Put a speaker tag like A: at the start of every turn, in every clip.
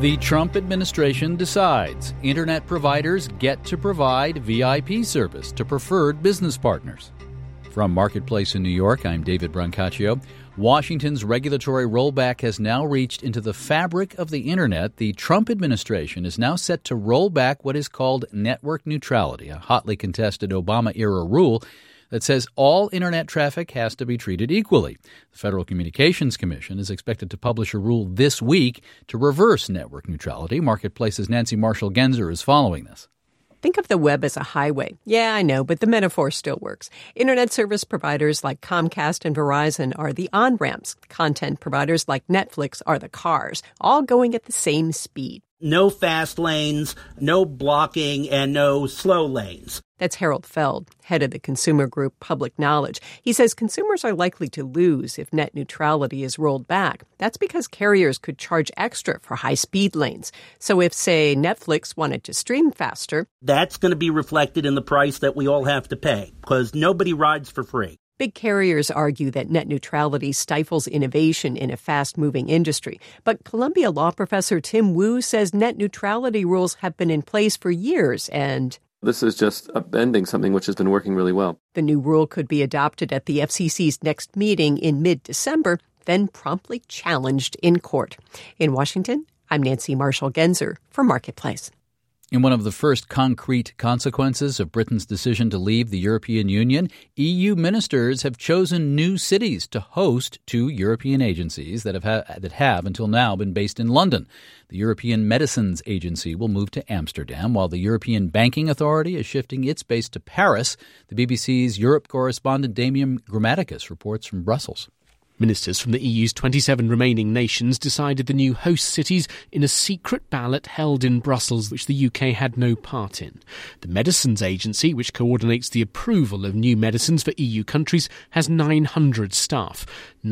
A: The Trump administration decides internet providers get to provide VIP service to preferred business partners. From Marketplace in New York, I'm David Brancaccio. Washington's regulatory rollback has now reached into the fabric of the internet. The Trump administration is now set to roll back what is called network neutrality, a hotly contested Obama-era rule that says all internet traffic has to be treated equally. The Federal Communications Commission is expected to publish a rule this week to reverse network neutrality. Marketplace's Nancy Marshall-Genzer is following this.
B: Think of the web as a highway. Yeah, I know, but the metaphor still works. Internet service providers like Comcast and Verizon are the on-ramps. Content providers like Netflix are the cars, all going at the same speed.
C: No fast lanes, no blocking, and no slow lanes.
B: That's Harold Feld, head of the consumer group Public Knowledge. He says consumers are likely to lose if net neutrality is rolled back. That's because carriers could charge extra for high-speed lanes. So if, say, Netflix wanted to stream faster,
C: that's going to be reflected in the price that we all have to pay, because nobody rides for free.
B: Big carriers argue that net neutrality stifles innovation in a fast-moving industry. But Columbia law professor Tim Wu says net neutrality rules have been in place for years and
D: this is just upending something which has been working really well.
B: The new rule could be adopted at the FCC's next meeting in mid-December, then promptly challenged in court. In Washington, I'm Nancy Marshall-Genzer for Marketplace.
A: In one of the first concrete consequences of Britain's decision to leave the European Union, EU ministers have chosen new cities to host two European agencies that have until now been based in London. The European Medicines Agency will move to Amsterdam, while the European Banking Authority is shifting its base to Paris. The BBC's Europe correspondent Damian Grammaticus reports from Brussels.
E: Ministers from the EU's 27 remaining nations decided the new host cities in a secret ballot held in Brussels, which the UK had no part in. The Medicines Agency, which coordinates the approval of new medicines for EU countries, has 900 staff.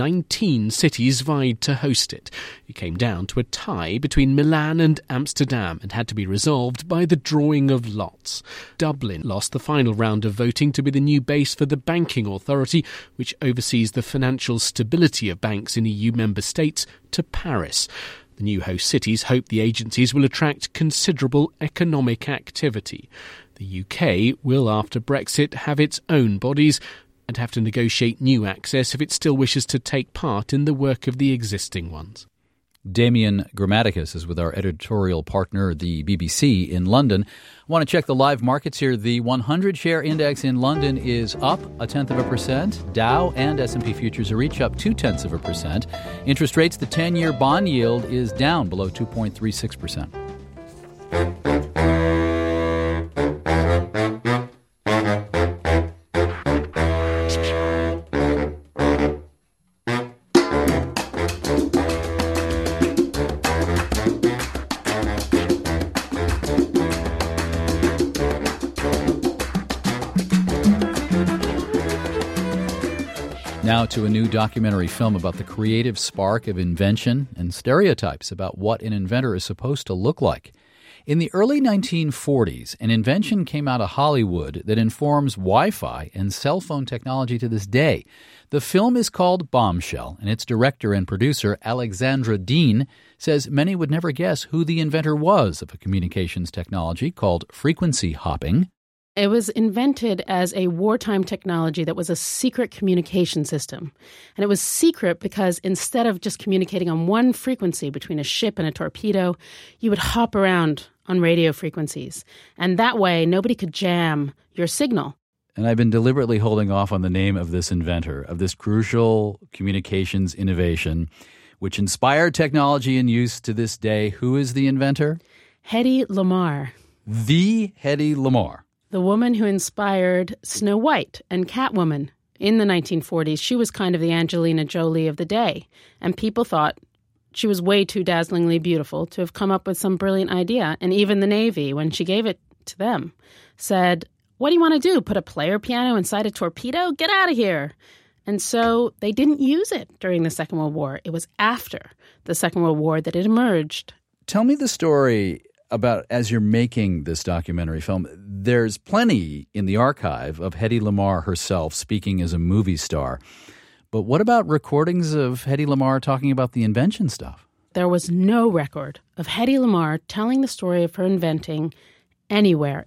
E: 19 cities vied to host it. It came down to a tie between Milan and Amsterdam and had to be resolved by the drawing of lots. Dublin lost the final round of voting to be the new base for the Banking Authority, which oversees the financial stability of banks in EU member states, to Paris. The new host cities hope the agencies will attract considerable economic activity. The UK will, after Brexit, have its own bodies and have to negotiate new access if it still wishes to take part in the work of the existing ones.
A: Damian Grammaticus is with our editorial partner, the BBC in London. I want to check the live markets here. The 100-share index in London is up 0.1%. Dow and S&P futures are each up 0.2%. Interest rates, the 10-year bond yield is down below 2.36%. Now to a new documentary film about the creative spark of invention and stereotypes about what an inventor is supposed to look like. In the early 1940s, an invention came out of Hollywood that informs Wi-Fi and cell phone technology to this day. The film is called Bombshell, and its director and producer, Alexandra Dean, says many would never guess who the inventor was of a communications technology called frequency hopping.
F: It was invented as a wartime technology that was a secret communication system. And it was secret because instead of just communicating on one frequency between a ship and a torpedo, you would hop around on radio frequencies. And that way, nobody could jam your signal.
A: And I've been deliberately holding off on the name of this inventor, of this crucial communications innovation, which inspired technology in use to this day. Who is the inventor?
F: Hedy Lamarr.
A: The Hedy Lamarr.
F: The woman who inspired Snow White and Catwoman in the 1940s. She was kind of the Angelina Jolie of the day. And people thought she was way too dazzlingly beautiful to have come up with some brilliant idea. And even the Navy, when she gave it to them, said, "What do you want to do? Put a player piano inside a torpedo? Get out of here." And so they didn't use it during the Second World War. It was after the Second World War that it emerged.
A: Tell me the story about, as you're making this documentary film, there's plenty in the archive of Hedy Lamarr herself speaking as a movie star. But what about recordings of Hedy Lamarr talking about the invention stuff?
F: There was no record of Hedy Lamarr telling the story of her inventing anywhere.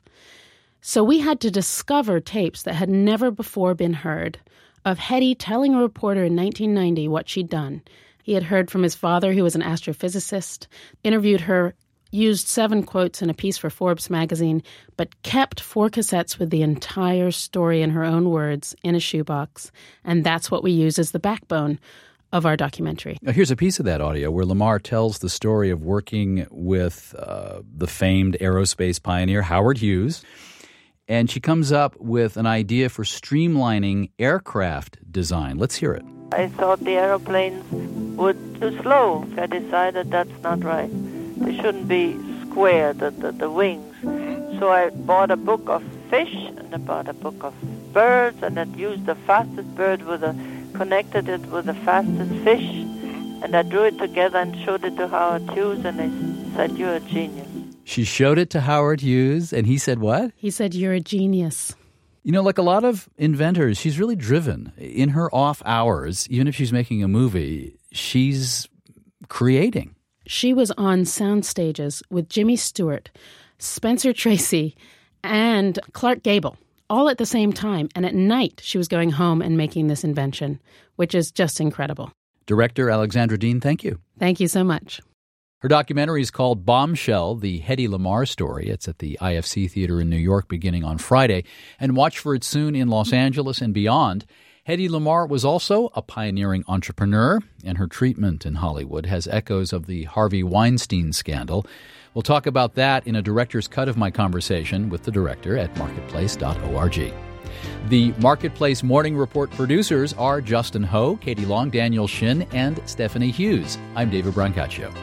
F: So we had to discover tapes that had never before been heard of Hedy telling a reporter in 1990 what she'd done. He had heard from his father, who was an astrophysicist, interviewed her, used 7 quotes in a piece for Forbes magazine, but kept 4 cassettes with the entire story in her own words in a shoebox. And that's what we use as the backbone of our documentary.
A: Now, here's a piece of that audio where Lamarr tells the story of working with the famed aerospace pioneer Howard Hughes. And she comes up with an idea for streamlining aircraft design. Let's hear it.
G: I thought the aeroplanes were too slow. I decided that's not right. They shouldn't be square, the wings. So I bought a book of fish, and I bought a book of birds, and I used the fastest bird connected it with the fastest fish, and I drew it together and showed it to Howard Hughes, and I said, "You're a genius."
A: She showed it to Howard Hughes, and he said what?
F: He said, "You're a genius."
A: You know, like a lot of inventors, she's really driven. In her off hours, even if she's making a movie, she's creating.
F: She was on sound stages with Jimmy Stewart, Spencer Tracy, and Clark Gable, all at the same time. And at night, she was going home and making this invention, which is just incredible.
A: Director Alexandra Dean, thank you.
F: Thank you so much.
A: Her documentary is called Bombshell, the Hedy Lamarr story. It's at the IFC Theater in New York beginning on Friday. And watch for it soon in Los Angeles and beyond. Hedy Lamarr was also a pioneering entrepreneur, and her treatment in Hollywood has echoes of the Harvey Weinstein scandal. We'll talk about that in a director's cut of my conversation with the director at marketplace.org. The Marketplace Morning Report producers are Justin Ho, Katie Long, Daniel Shin, and Stephanie Hughes. I'm David Brancaccio.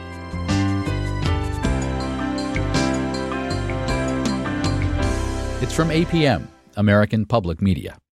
A: It's from APM, American Public Media.